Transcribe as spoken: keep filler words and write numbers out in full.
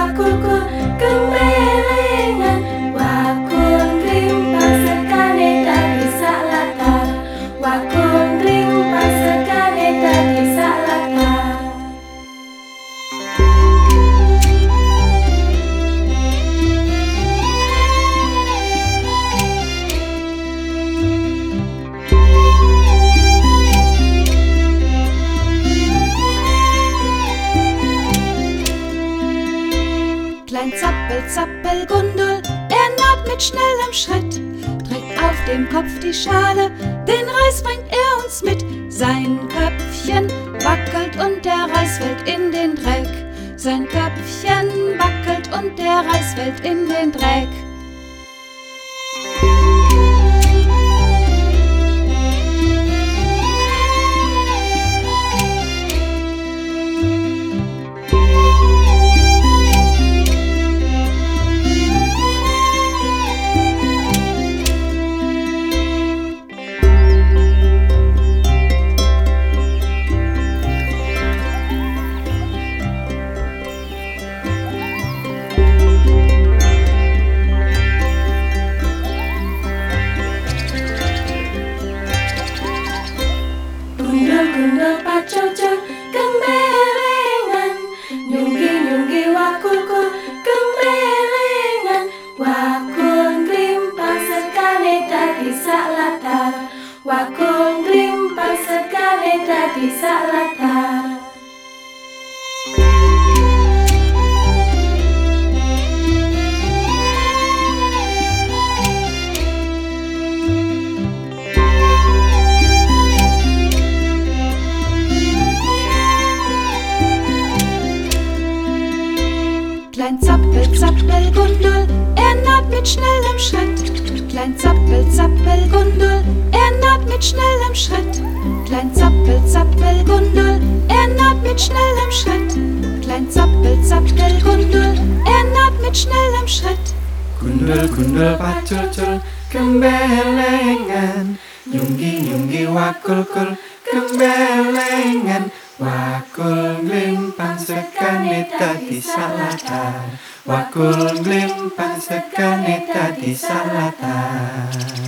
wakulku kemelengan, wakul grimpang sekane dadi salatar, wakul grimpang sekane dadi salatar. Klein Zappel, Zappel, Gundel, er naht mit schnellem Schritt, trägt auf dem Kopf die Schale, den Reis bringt er uns mit. Sein Köpfchen wackelt und der Reis fällt in den Dreck. Sein Köpfchen wackelt und der Reis fällt in den Dreck. Gundul pacoco kemelengan, nyunggi-nyunggi wakulku kemelengan, wakul grimpang sekane dadi salatar, wakul grimpang sekane dadi salatar. Klein Zappel, Zappel, Gundel, er naht mit schnellem Schritt. Klein Zappel, Zappel, Gundel, er naht mit schnellem Schritt. Klein Zappel, Zappel, Gundel, er naht mit schnellem Schritt. Klein Zappel, Zappel, Gundel, er naht mit schnellem Schritt. Gundul, gundul, pacul-cul, kemelengan, nyunggi-nyunggi wakul-kul, kemelengan, wakul glimpang sekane dadi salatar, wakul glimpang sekane dadi salatar.